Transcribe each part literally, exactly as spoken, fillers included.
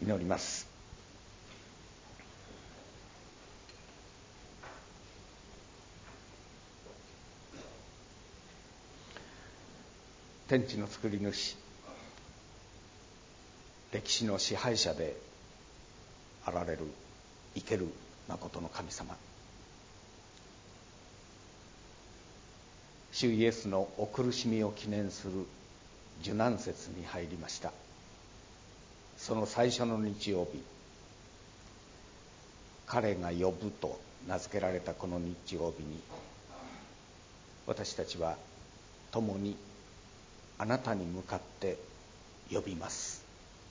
祈ります。天地の作り主、歴史の支配者であられる生ける誠の神様、主イエスのお苦しみを記念する受難節に入りました。その最初の日曜日、彼が呼ぶと名付けられたこの日曜日に、私たちは共にあなたに向かって呼びます。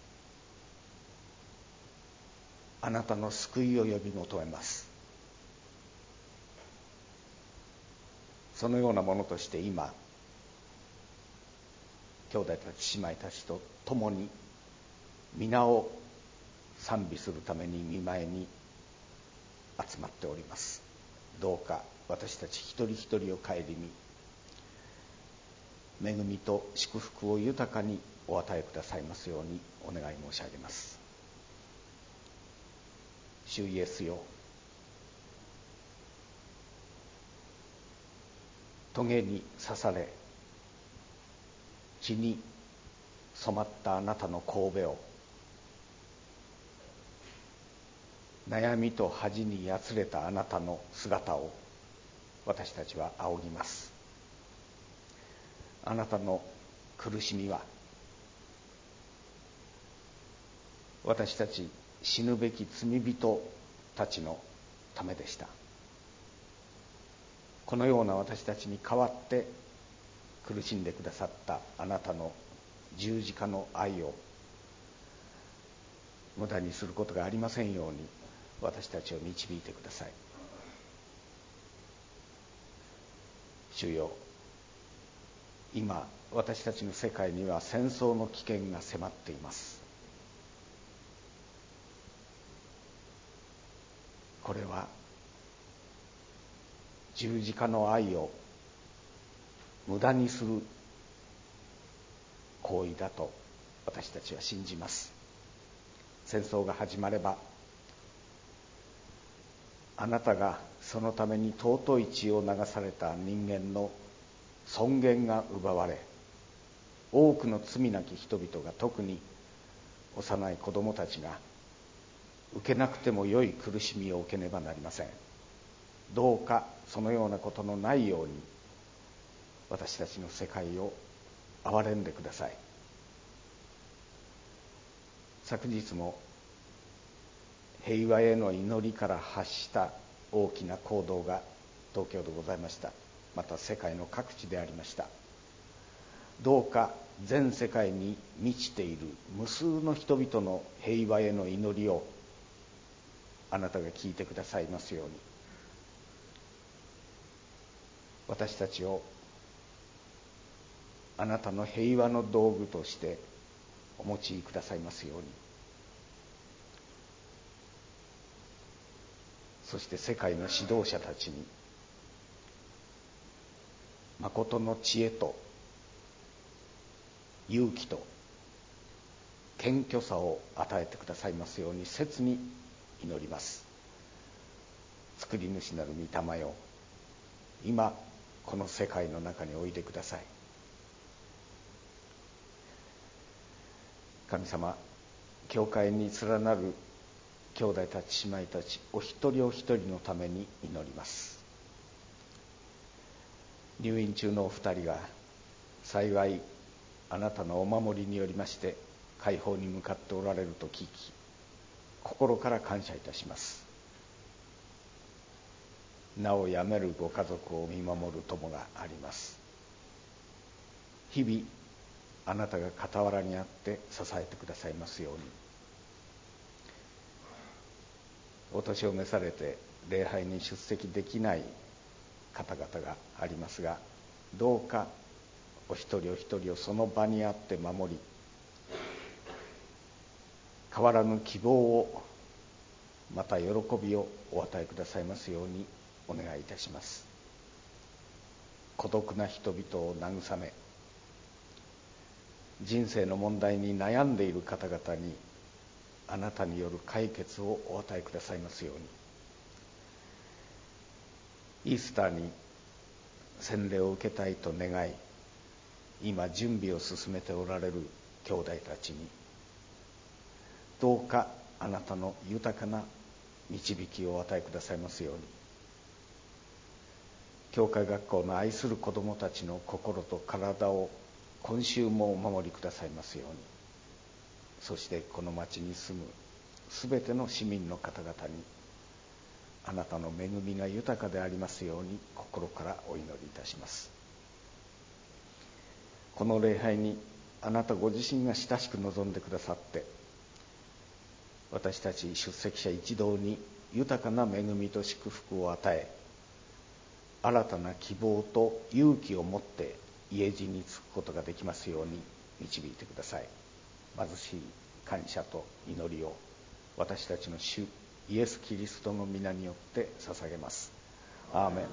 あなたの救いを呼び求めます。そのようなものとして今、兄弟たち姉妹たちと共に皆を賛美するために御前に集まっております。どうか私たち一人一人を顧み、恵みと祝福を豊かにお与えくださいますようにお願い申し上げます。主イエスよ、棘に刺され血に染まったあなたの頭を、悩みと恥にやつれたあなたの姿を私たちは仰ぎます。あなたの苦しみは私たち死ぬべき罪人たちのためでした。このような私たちに代わって苦しんでくださったあなたの十字架の愛を無駄にすることがありませんように私たちを導いてください。主よ、今私たちの世界には戦争の危険が迫っています。これは十字架の愛を無駄にする行為だと私たちは信じます。戦争が始まれば、あなたがそのために尊い血を流された人間の尊厳が奪われ、多くの罪なき人々が、特に幼い子供たちが受けなくてもよい苦しみを受けねばなりません。どうかそのようなことのないように私たちの世界を憐れんでください。昨日も平和への祈りから発した大きな行動が東京でございました。また世界の各地でありました。どうか全世界に満ちている無数の人々の平和への祈りをあなたが聞いてくださいますように、私たちをあなたの平和の道具としてお持ちくださいますように、そして世界の指導者たちに誠の知恵と勇気と謙虚さを与えてくださいますように切に祈ります。作り主なる御霊よ、今この世界の中においでください。神様、教会に連なる兄弟たち姉妹たちお一人お一人のために祈ります。入院中のお二人が幸いあなたのお守りによりまして快方に向かっておられると聞き、心から感謝いたします。なおやめるご家族を見守る友があります。日々あなたが傍らにあって支えてくださいますように。お年を召されて礼拝に出席できない方々がありますが、どうかお一人お一人をその場にあって守り、変わらぬ希望をまた喜びをお与えくださいますようにお願いいたします。孤独な人々を慰め、人生の問題に悩んでいる方々にあなたによる解決をお与えくださいますように。イースターに洗礼を受けたいと願い、今準備を進めておられる兄弟たちに、どうかあなたの豊かな導きをお与えくださいますように。教会学校の愛する子どもたちの心と体を今週もお守りくださいますように。そしてこの町に住むすべての市民の方々に、あなたの恵みが豊かでありますように心からお祈りいたします。この礼拝にあなたご自身が親しく望んでくださって、私たち出席者一同に豊かな恵みと祝福を与え、新たな希望と勇気を持って家路に着くことができますように導いてください。貧しい感謝と祈りを私たちの主イエス・キリストの皆によって捧げます。アーメン。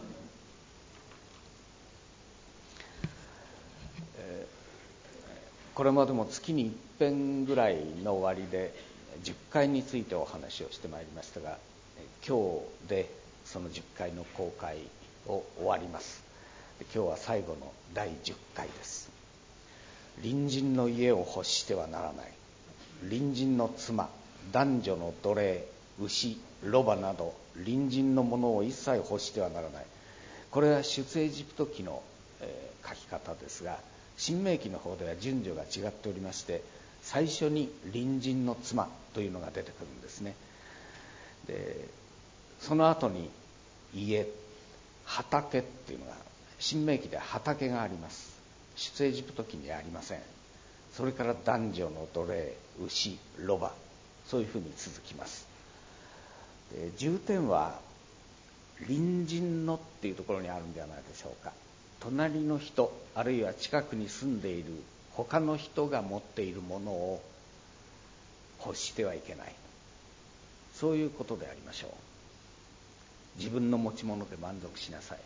えー、これまでも月に一遍ぐらいの終わりでじゅっかいについてお話をしてまいりましたが、今日でそのじゅっかいの公開を終わります。今日は最後のだいじゅっかいです。隣人の家を欲してはならない。隣人の妻、男女の奴隷、牛、ロバなど隣人のものを一切欲してはならない。これは出エジプト記の、えー、書き方ですが、新明記の方では順序が違っておりまして、最初に隣人の妻というのが出てくるんですね。でその後に家、畑っていうのが、新明記では畑があります。出エジプト記にはありません。それから男女の奴隷、牛、ロバ、そういうふうに続きます。で重点は隣人のっていうところにあるんではないでしょうか。隣の人、あるいは近くに住んでいる他の人が持っているものを欲してはいけない、そういうことでありましょう。自分の持ち物で満足しなさい。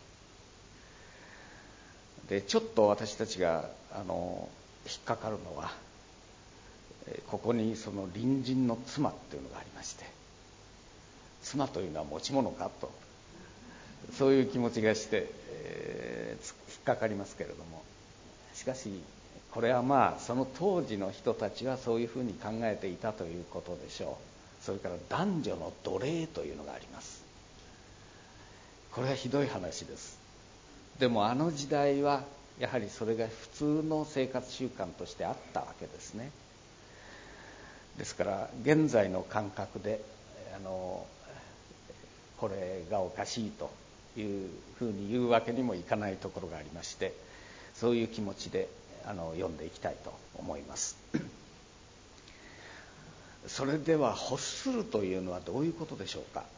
でちょっと私たちがあの引っかかるのは、ここにその隣人の妻っていうのがありまして、妻というのは持ち物かと、そういう気持ちがして、えー、引っかかりますけれども、しかしこれはまあその当時の人たちはそういうふうに考えていたということでしょう。それから男女の奴隷というのがあります。これはひどい話です。でもあの時代はやはりそれが普通の生活習慣としてあったわけですね。ですから現在の感覚であのこれがおかしいというふうに言うわけにもいかないところがありまして、そういう気持ちであの読んでいきたいと思います。それでは欲するというのはどういうことでしょうか。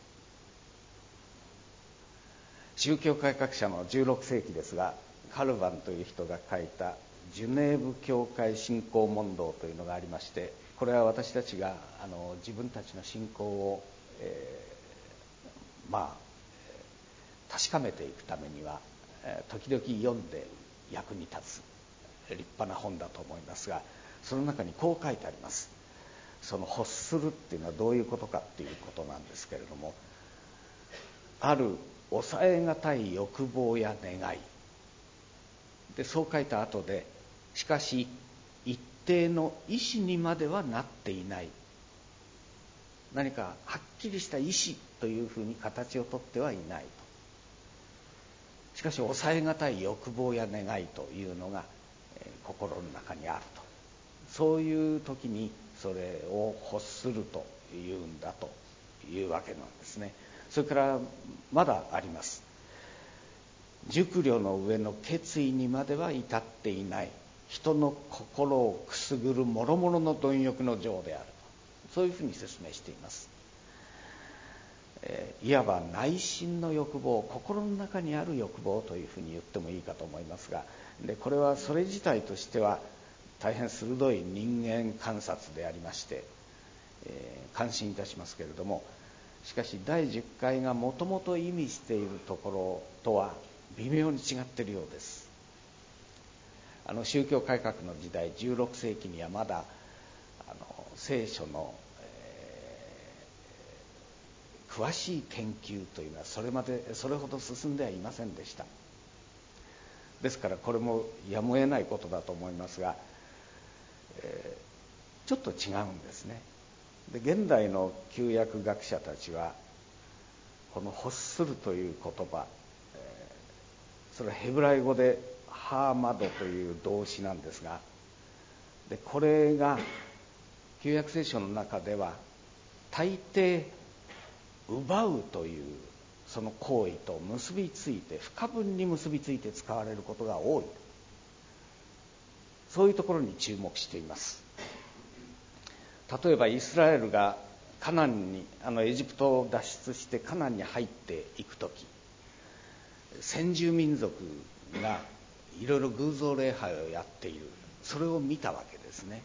宗教改革者のじゅうろくせいきですが、カルバンという人が書いたジュネーブ教会信仰問答というのがありまして、これは私たちがあの自分たちの信仰を、えー、まあ確かめていくためには、えー、時々読んで役に立つ立派な本だと思いますが、その中にこう書いてあります。その欲するっていうのはどういうことかっていうことなんですけれども、ある抑えがたい欲望や願いで、そう書いた後で、しかし一定の意思にまではなっていない、何かはっきりした意思というふうに形をとってはいないと。しかし抑えがたい欲望や願いというのが、えー、心の中にあると。そういう時にそれを欲するというんだというわけなんですね。それからまだあります。熟慮の上の決意にまでは至っていない、人の心をくすぐる諸々の貪欲の情であると、そういうふうに説明しています。えー、いわば内心の欲望、心の中にある欲望というふうに言ってもいいかと思いますが、でこれはそれ自体としては大変鋭い人間観察でありまして、えー、感心いたしますけれども、しかしだいじゅっかいがもともと意味しているところとは微妙に違っているようです。あの宗教改革の時代、じゅうろくせいきにはまだあの聖書の、え詳しい研究というのはそれまでそれほど進んではいませんでした。ですからこれもやむを得ないことだと思いますが、えー、ちょっと違うんですね。で現代の旧約学者たちはこの欲するという言葉、えー、それはヘブライ語でハーマドという動詞なんですが、でこれが旧約聖書の中では大抵奪うというその行為と結びついて、不可分に結びついて使われることが多い、そういうところに注目しています。例えばイスラエルがカナンにあのエジプトを脱出してカナンに入っていくとき、先住民族がいろいろ偶像礼拝をやっている、それを見たわけですね。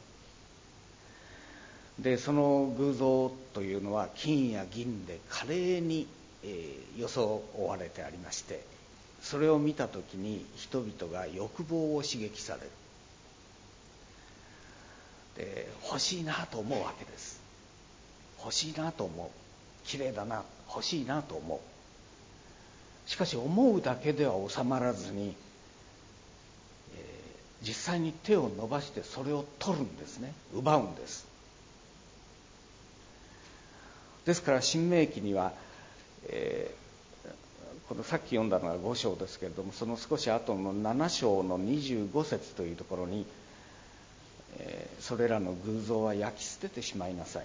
でその偶像というのは金や銀で華麗に、えー、装われてありまして、それを見たときに人々が欲望を刺激される。で欲しいなと思うわけです。欲しいなと思う、綺麗だな、欲しいなと思う。しかし思うだけでは収まらずに、えー、実際に手を伸ばしてそれを取るんですね、奪うんです。ですから新明記には、えー、このさっき読んだのがご章ですけれども、その少し後のなな章のにじゅうご節というところに、えー、それらの偶像は焼き捨ててしまいなさい、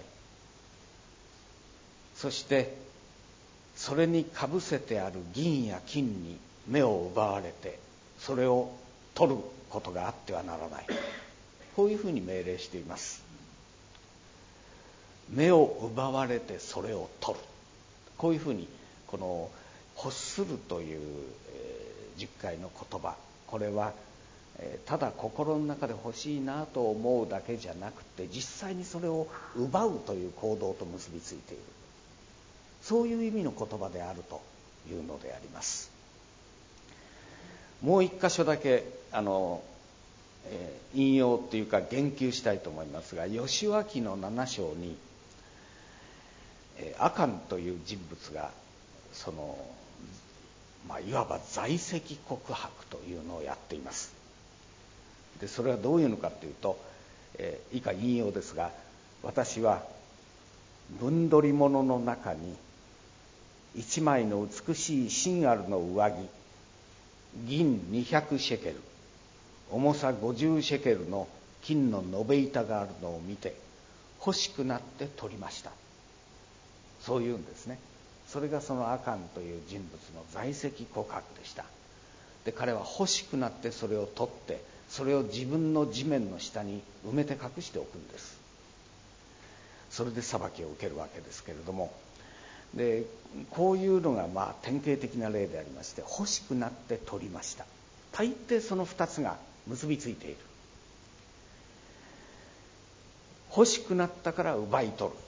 そしてそれにかぶせてある銀や金に目を奪われてそれを取ることがあってはならない、こういうふうに命令しています。目を奪われてそれを取る、こういうふうにこの欲するという、えー、じゅっかいの言葉、これは、えー、ただ心の中で欲しいなと思うだけじゃなくて、実際にそれを奪うという行動と結びついている、そういう意味の言葉であるというのであります。もう一箇所だけあの、えー、引用というか言及したいと思いますが、ヨシュア記のなな章にアカンという人物がその、まあ、いわば在籍告白というのをやっています。でそれはどういうのかというと、えー、以下引用ですが、私は分取り物の中に一枚の美しい真あるの上着、銀にひゃくシェケル、重さごじゅうシェケルの金の延べ板があるのを見て欲しくなって取りました、そういうんですね。それがそのアカンという人物の在籍告白でした。で彼は欲しくなってそれを取って、それを自分の地面の下に埋めて隠しておくんです。それで裁きを受けるわけですけれども、でこういうのがまあ典型的な例でありまして、欲しくなって取りました、大抵そのふたつが結びついている。欲しくなったから奪い取る。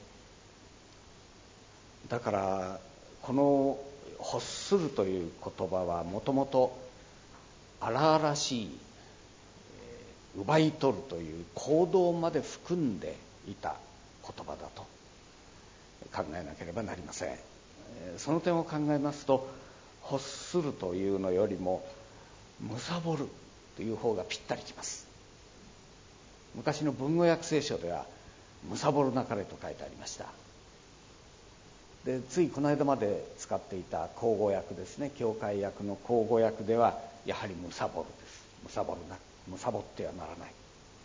だからこの欲するという言葉はもともと荒々しい奪い取るという行動まで含んでいた言葉だと考えなければなりません。その点を考えますと、欲するというのよりも貪るという方がぴったりきます。昔の文語訳聖書では貪るなかれと書いてありました。でついこの間まで使っていた口語訳ですね、教会訳の口語訳ではやはり貪るです。貪るな貪ってはならない。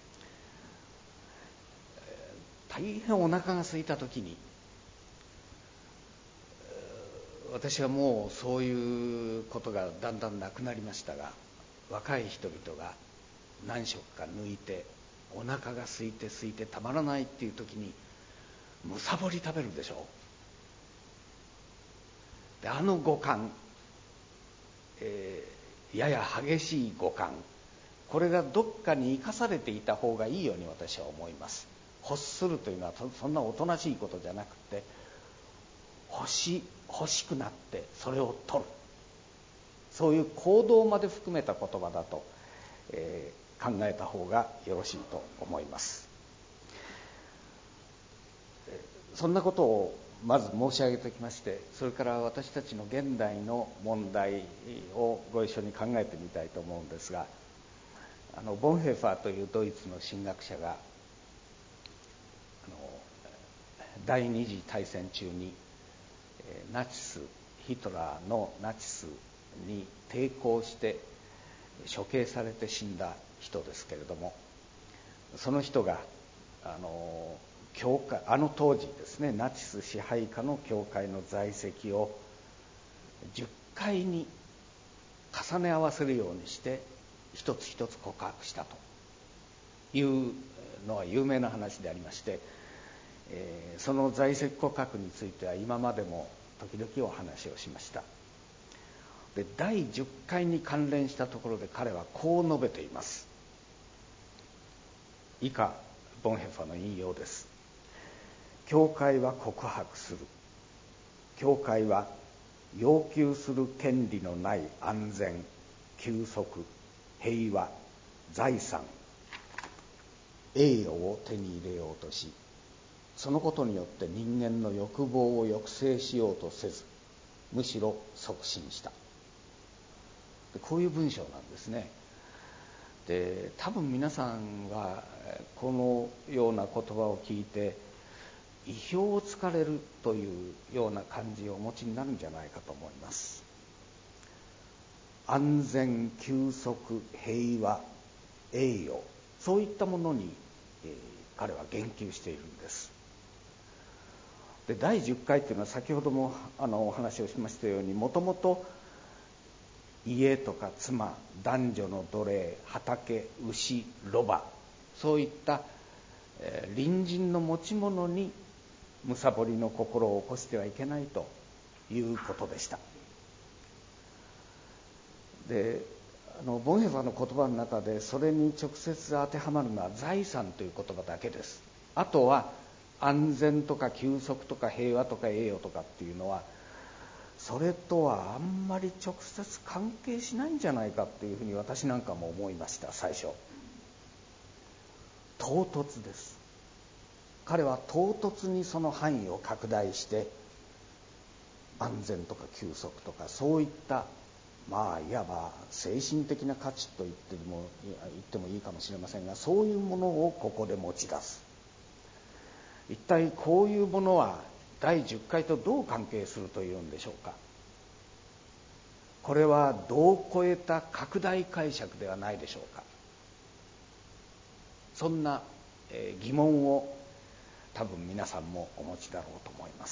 大変お腹が空いた時に、私はもうそういうことがだんだんなくなりましたが、若い人々が何食か抜いてお腹が空いて空いてたまらないっていう時にむさぼり食べるでしょう。であの五感、えー、やや激しい五感、これがどっかに生かされていた方がいいように私は思います。欲するというのはそんなおとなしいことじゃなくて、欲し欲しくなってそれを取る、そういう行動まで含めた言葉だと、えー、考えた方がよろしいと思います。そんなことをまず申し上げておきまして、それから私たちの現代の問題をご一緒に考えてみたいと思うんですが、あのボンヘファーというドイツの神学者があの第二次大戦中にナチスヒトラーのナチスに抵抗して処刑されて死んだ人ですけれども、その人があの教会あの当時ですね、ナチス支配下の教会の在籍をじゅっかいに重ね合わせるようにして一つ一つ告白したというのは有名な話でありまして、えー、その在籍告白については今までも時々お話をしました。で、だいじゅっかいに関連したところで彼はこう述べています。以下ボンヘファの引用です。教会は告白する。教会は要求する権利のない安全、休息、平和、財産、栄誉を手に入れようとし、そのことによって人間の欲望を抑制しようとせず、むしろ促進した。で、こういう文章なんですね。で、多分皆さんはこのような言葉を聞いて意表をつかれるというような感じをお持ちになるんじゃないかと思います。安全、休息、平和、栄誉、そういったものに、えー、彼は言及しているんです。で、だいじゅっかいというのは先ほどもあのお話をしましたように、もともと家とか妻、男女の奴隷、畑、牛、ロバ、そういった、えー、隣人の持ち物にむさぼりの心を起こしてはいけないということでした。で、あのボンヘファの言葉の中でそれに直接当てはまるのは財産という言葉だけです。あとは安全とか休息とか平和とか栄誉とかっていうのはそれとはあんまり直接関係しないんじゃないかっていうふうに私なんかも思いました。最初唐突です。彼は唐突にその範囲を拡大して安全とか休息とかそういったまあいわば精神的な価値と言っても、言ってもいいかもしれませんが、そういうものをここで持ち出す。一体こういうものはだいじゅっかいとどう関係するというんでしょうか。これは度を超えた拡大解釈ではないでしょうか。そんな、えー、疑問を多分皆さんもお持ちだろうと思います。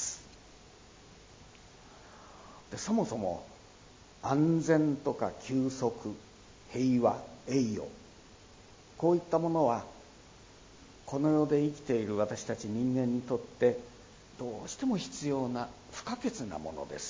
で、そもそも安全とか休息、平和、栄誉、こういったものはこの世で生きている私たち人間にとってどうしても必要な不可欠なものです。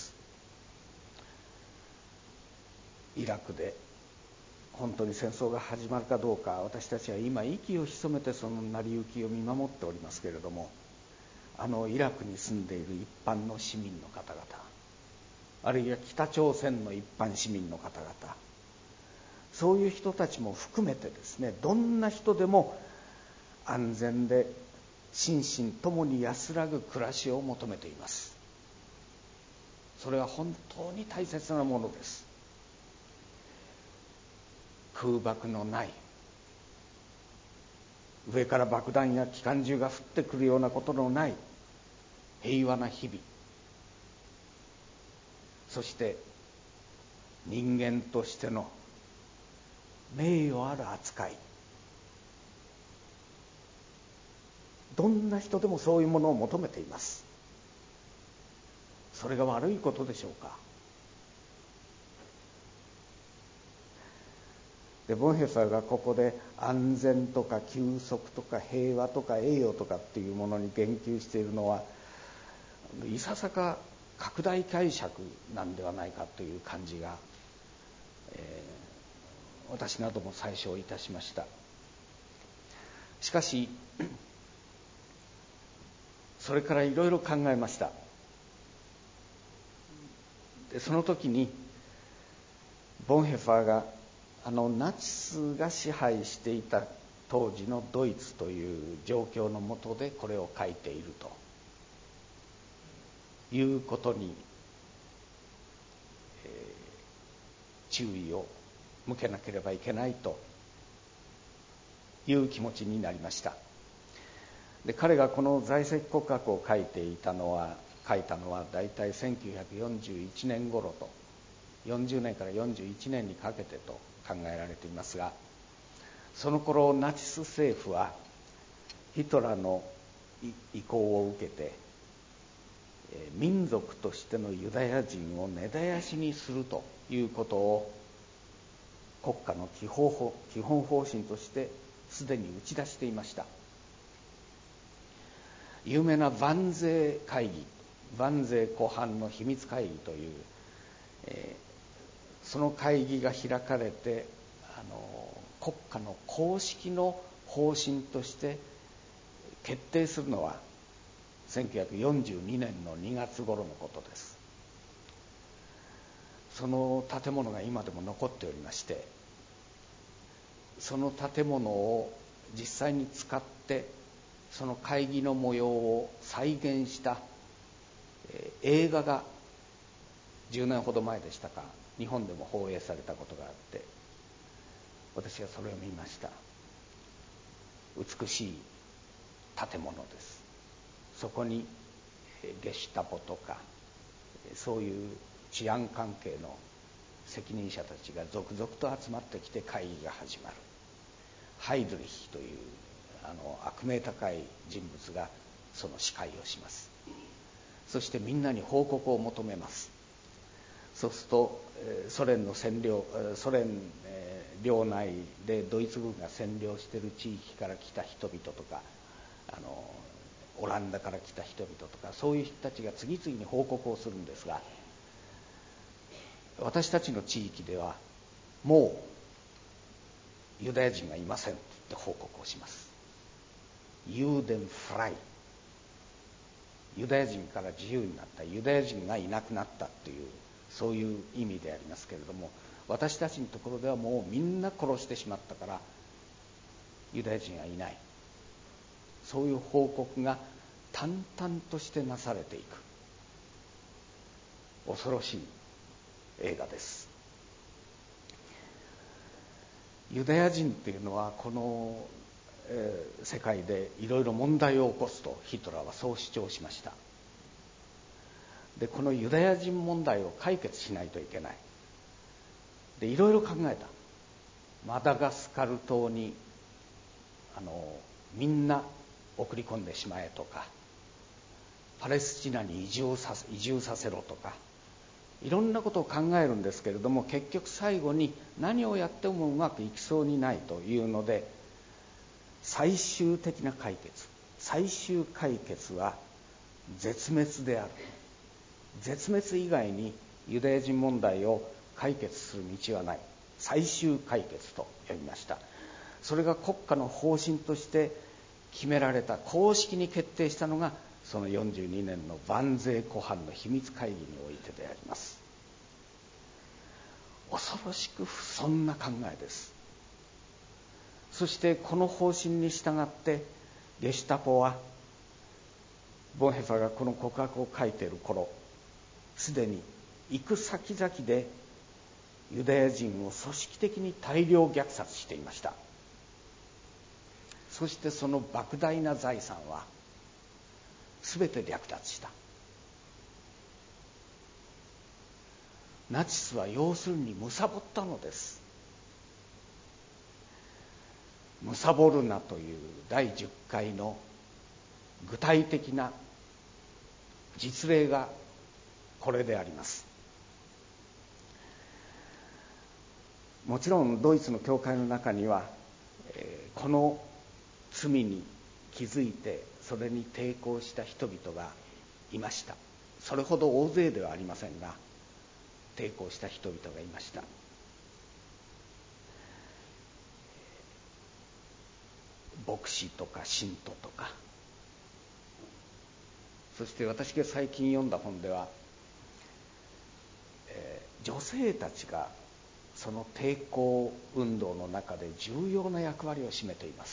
イラクで本当に戦争が始まるかどうか、私たちは今息を潜めてその成り行きを見守っておりますけれども、あのイラクに住んでいる一般の市民の方々、あるいは北朝鮮の一般市民の方々、そういう人たちも含めてですね、どんな人でも安全で心身ともに安らぐ暮らしを求めています。それは本当に大切なものです。空爆のない、上から爆弾や機関銃が降ってくるようなことのない平和な日々、そして人間としての名誉ある扱い、どんな人でもそういうものを求めています。それが悪いことでしょうか。で、ボンヘファーがここで安全とか休息とか平和とか栄誉とかっていうものに言及しているのは、いささか拡大解釈なんではないかという感じが、えー、私なども最初いたしました。しかしそれからいろいろ考えました。で、その時にボンヘファーがあのナチスが支配していた当時のドイツという状況の下でこれを書いているということに、えー、注意を向けなければいけないという気持ちになりました。で、彼がこの在籍告白を書いていたのは書いたのはだいたいせんきゅうひゃくよんじゅういちねん頃と、よんじゅうねんからよんじゅういちねんにかけてと考えられていますが、その頃ナチス政府はヒトラーの意向を受けて、民族としてのユダヤ人を根絶やしにするということを国家の基本方基本方針としてすでに打ち出していました。有名な万税会議、万税湖畔の秘密会議という、えー、その会議が開かれて、あの国家の公式の方針として決定するのはせんきゅうひゃくよんじゅうにねんのにがつ頃のことです。その建物が今でも残っておりまして、その建物を実際に使ってその会議の模様を再現した、えー、映画がじゅうねんほど前でしたか、日本でも放映されたことがあって、私はそれを見ました。美しい建物です。そこにゲシュタポとかそういう治安関係の責任者たちが続々と集まってきて会議が始まる。ハイドリヒというあの悪名高い人物がその司会をします。そしてみんなに報告を求めます。そうするとソ連の占領ソ連領内でドイツ軍が占領している地域から来た人々とか、あのオランダから来た人々とか、そういう人たちが次々に報告をするんですが、私たちの地域ではもうユダヤ人がいませんって報告をします。ユーデンフライ、ユダヤ人から自由になった、ユダヤ人がいなくなったという、そういう意味でありますけれども、私たちのところではもうみんな殺してしまったからユダヤ人はいない、そういう報告が淡々としてなされていく恐ろしい映画です。ユダヤ人というのはこの、えー、世界でいろいろ問題を起こすとヒトラーはそう主張しました。で、このユダヤ人問題を解決しないといけない。で、いろいろ考えた。マダガスカル島にあのみんな送り込んでしまえとか、パレスチナに移住させ、移住させろとか、いろんなことを考えるんですけれども、結局最後に何をやってもうまくいきそうにないというので、最終的な解決、最終解決は絶滅である。絶滅以外にユダヤ人問題を解決する道はない。最終解決と呼びました。それが国家の方針として決められた、公式に決定したのがそのよんじゅうにねんの万税湖畔の秘密会議においてであります。恐ろしく不遜な考えです。そしてこの方針に従ってゲシュタポは、ボンヘファがこの告白を書いている頃、すでに行く先々でユダヤ人を組織的に大量虐殺していました。そしてその莫大な財産は全て略奪した。ナチスは要するに貪ったのです。貪るなというだいじゅっかいの具体的な実例がこれであります。もちろんドイツの教会の中には、えー、この罪に気づいてそれに抵抗した人々がいました。それほど大勢ではありませんが、抵抗した人々がいました。牧師とか信徒とか、そして私が最近読んだ本では、えー、女性たちがその抵抗運動の中で重要な役割を占めています。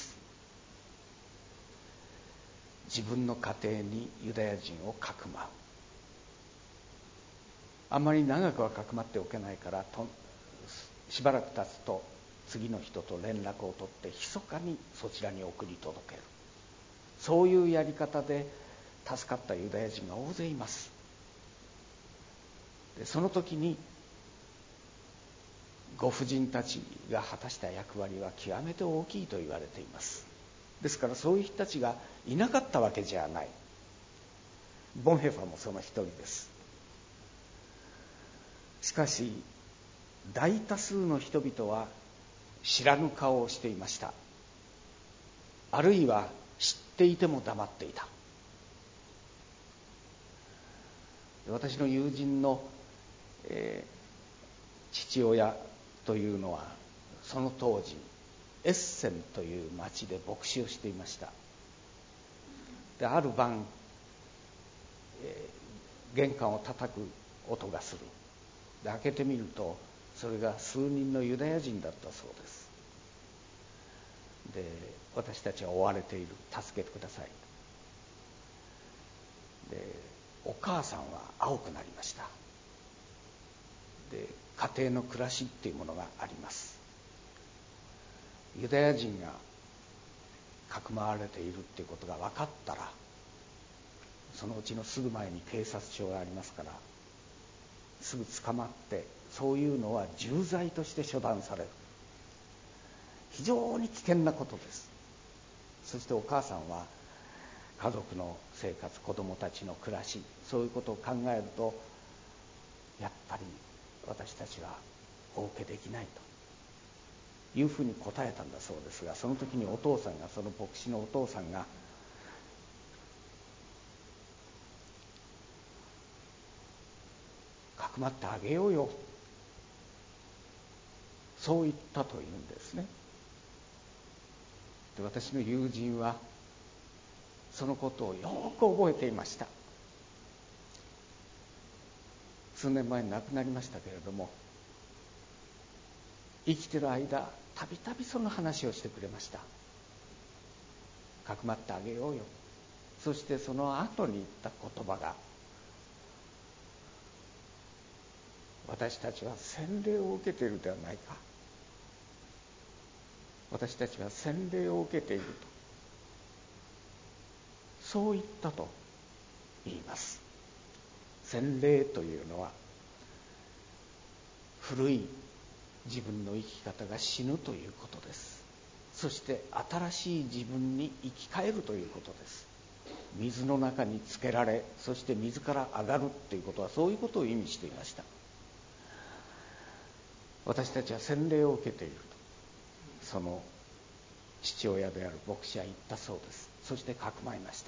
自分の家庭にユダヤ人をかくまう、 あんまり長くはかくまっておけないからとしばらく経つと次の人と連絡を取って密かにそちらに送り届ける。そういうやり方で助かったユダヤ人が大勢います。でその時にご婦人たちが果たした役割は極めて大きいと言われています。ですからそういう人たちがいなかったわけじゃない。ボンヘファもその一人です。しかし大多数の人々は知らぬ顔をしていました。あるいは知っていても黙っていた。私の友人の、えー、父親というのはその当時エッセンという町で牧師をしていました。である晩、えー、玄関を叩く音がする。で開けてみるとそれが数人のユダヤ人だったそうです。で私たちは追われている、助けてください。でお母さんは青くなりました。で家庭の暮らしっていうものがあります。ユダヤ人がかくまわれているっていうことが分かったら、そのうちのすぐ前に警察署がありますから、すぐ捕まって、そういうのは重罪として処断される。非常に危険なことです。そしてお母さんは家族の生活、子供たちの暮らし、そういうことを考えると、やっぱり私たちはお受けできないというふうに答えたんだそうですが、その時にお父さんが、その牧師のお父さんが、かくまってあげようよ、そう言ったというんですね。で私の友人はそのことをよく覚えていました。数年前に亡くなりましたけれども、生きてる間たびたびその話をしてくれました。かくまってあげようよ。そしてその後に言った言葉が、私たちは洗礼を受けているではないか、私たちは洗礼を受けていると、そう言ったと言います。洗礼というのは、古い自分の生き方が死ぬということです。そして新しい自分に生き返るということです。水の中につけられ、そして水から上がるということは、そういうことを意味していました。私たちは洗礼を受けていると、その父親である牧師は言ったそうです。そしてかくまいました。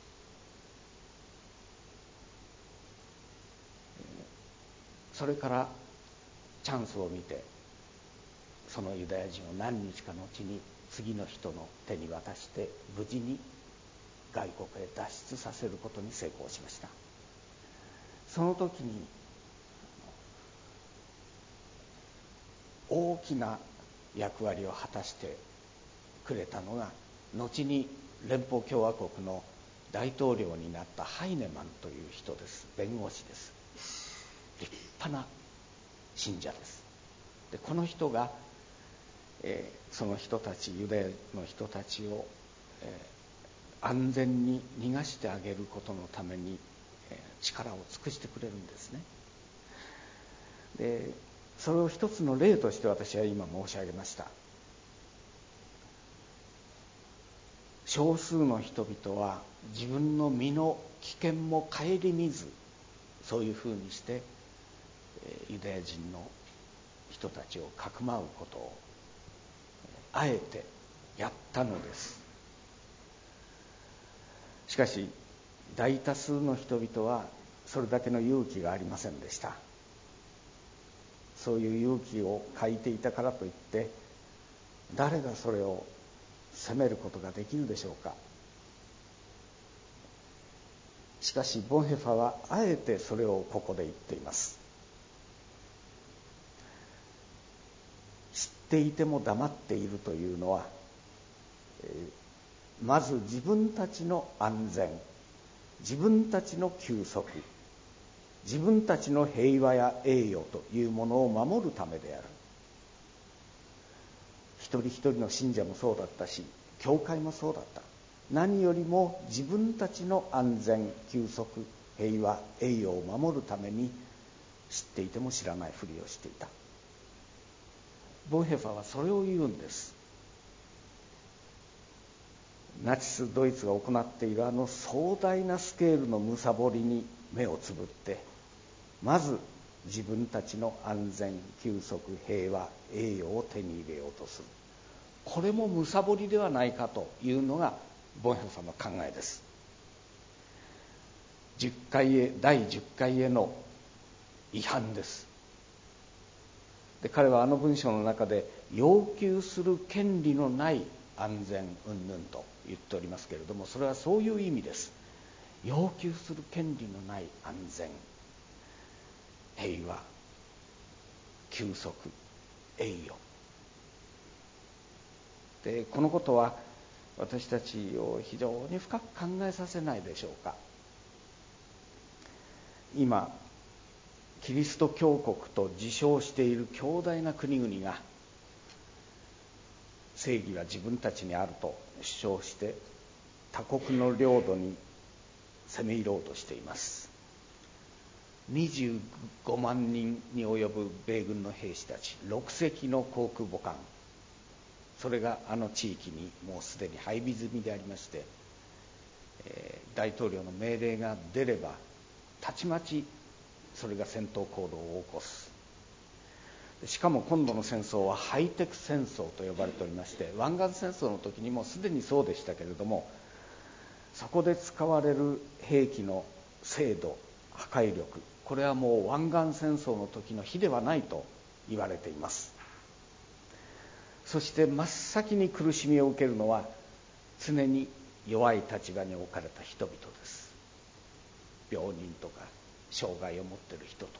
それからチャンスを見て、そのユダヤ人を何日かのうちに次の人の手に渡して、無事に外国へ脱出させることに成功しました。その時に大きな役割を果たしてくれたのが、後に連邦共和国の大統領になったハイネマンという人です。弁護士です。立派な信者です。でこの人が、えー、その人たち、ユダヤの人たちを、えー、安全に逃がしてあげることのために、えー、力を尽くしてくれるんですね。でそれを一つの例として私は今申し上げました。少数の人々は自分の身の危険も顧みず、そういうふうにしてユダヤ人の人たちをかくまうことをあえてやったのです。しかし大多数の人々はそれだけの勇気がありませんでした。そういう勇気を欠いていたからといって、誰がそれを責めることができるでしょうか。しかしボンヘファはあえてそれをここで言っています。知っていても黙っているというのは、えー、まず自分たちの安全、自分たちの休息、 自分たちの平和や栄誉というものを守るためである。一人一人の信者もそうだったし、教会もそうだった。何よりも自分たちの安全、休息、平和、栄誉を守るために知っていても知らないふりをしていた。ボンヘファーはそれを言うんです。ナチスドイツが行っているあの壮大なスケールの貪りに目をつぶって、まず自分たちの安全、休息、平和、栄誉を手に入れようとする。これも貪りではないかというのがボンヘファーの考えです。じゅっかいへだいじゅっかいへの違反です。で、彼はあの文章の中で要求する権利のない安全云々と言っておりますけれども、それはそういう意味です。要求する権利のない安全、平和、休息、栄誉で、このことは私たちを非常に深く考えさせないでしょうか。今キリスト教国と自称している強大な国々が、正義は自分たちにあると主張して他国の領土に攻め入ろうとしています。にじゅうごまんにんに及ぶ米軍の兵士たち、ろくせきの航空母艦、それがあの地域にもうすでに配備済みでありまして、えー、大統領の命令が出ればたちまちそれが戦闘行動を起こす。しかも今度の戦争はハイテク戦争と呼ばれておりまして、湾岸戦争の時にもすでにそうでしたけれども、そこで使われる兵器の精度、破壊力、これはもう湾岸戦争の時の比ではないと言われています。そして真っ先に苦しみを受けるのは常に弱い立場に置かれた人々です。病人とか障害を持っている人とか、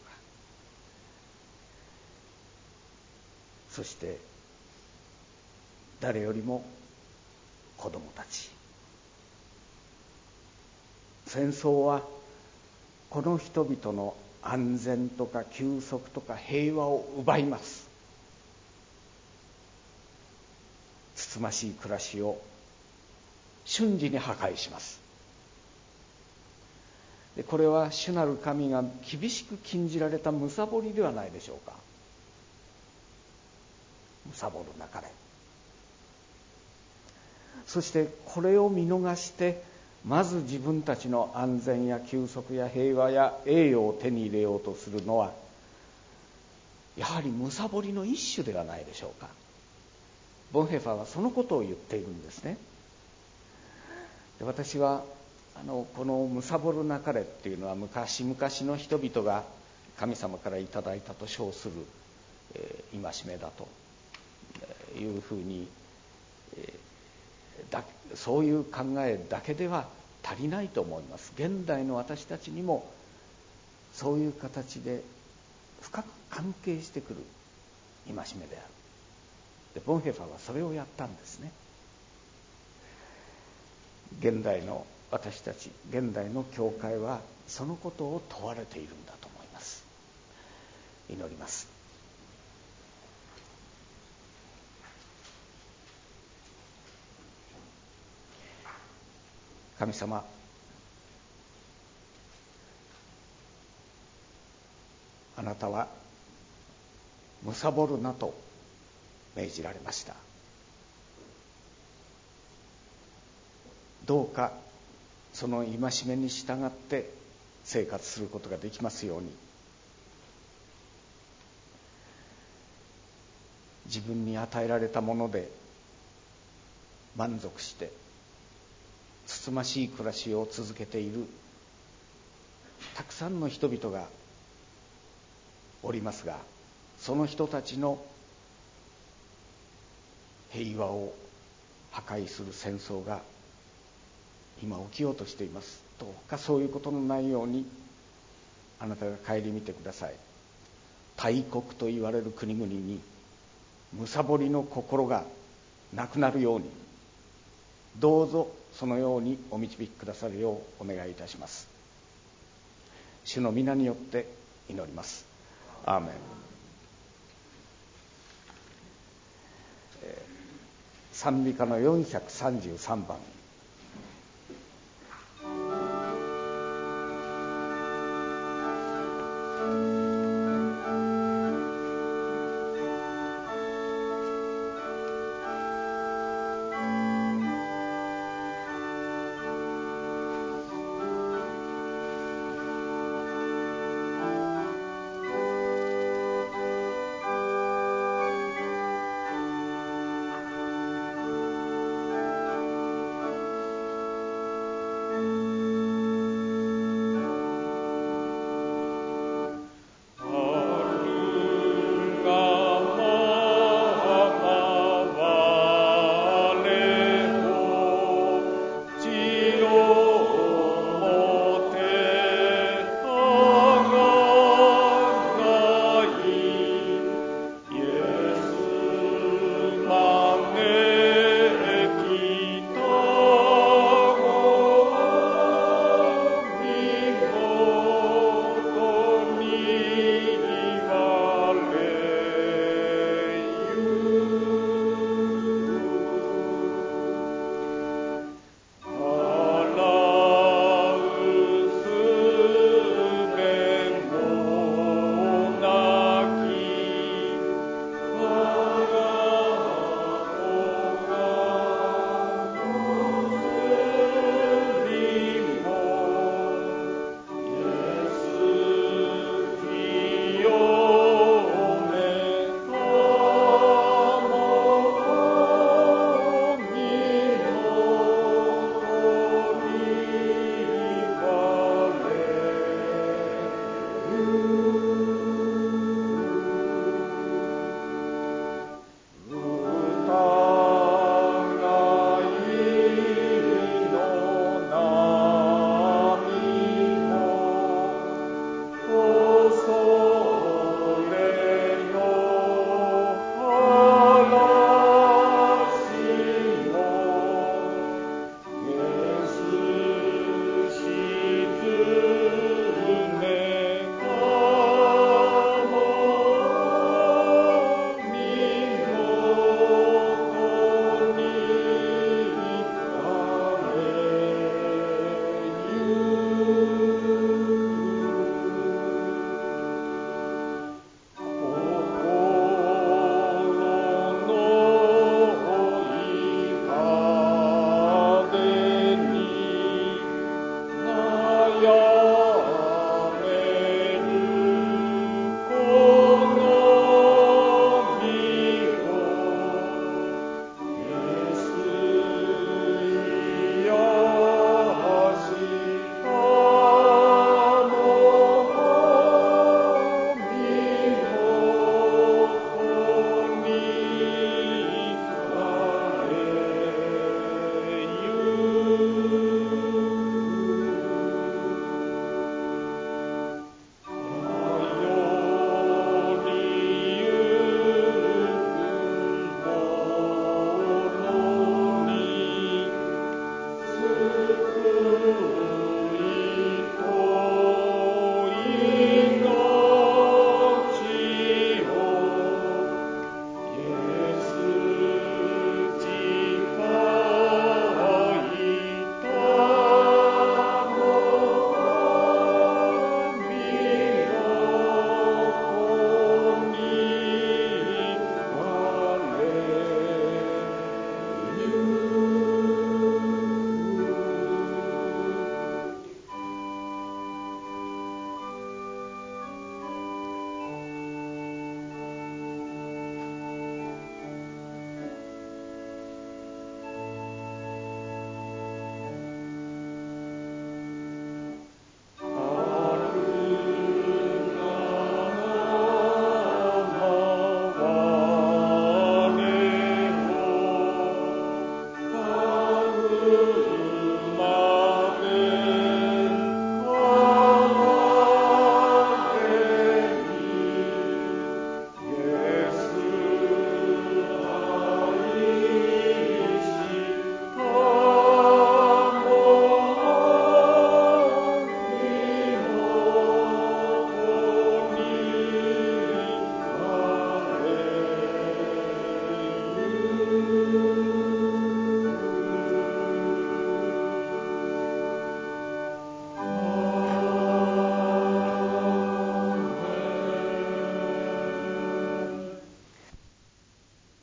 そして誰よりも子供たち。戦争はこの人々の安全とか休息とか平和を奪います。つつましい暮らしを瞬時に破壊します。で、これは主なる神が厳しく禁じられた貪りではないでしょうか。貪るなかれ。そしてこれを見逃して、まず自分たちの安全や休息や平和や栄誉を手に入れようとするのは、やはり貪りの一種ではないでしょうか。ボンヘファーはそのことを言っているんですね。で、私はあのこの貪るなかれっていうのは、昔々の人々が神様からいただいたと称する、えー、戒めだというふうに、えー、だそういう考えだけでは足りないと思います。現代の私たちにもそういう形で深く関係してくる戒めである。で、ボンヘファーはそれをやったんですね。現代の私たち、現代の教会はそのことを問われているんだと思います。祈ります。神様、あなたは貪るなと命じられました。どうかその戒めに従って生活することができますように。自分に与えられたもので満足してつつましい暮らしを続けているたくさんの人々がおりますが、その人たちの平和を破壊する戦争が今起きようとしています。どうかそういうことのないようにあなたが顧みてください。大国と言われる国々に貪りの心がなくなるように、どうぞそのようにお導きくださるようお願いいたします。 主の皆によって祈ります。アーメン。賛美歌のよんひゃくさんじゅうさんばん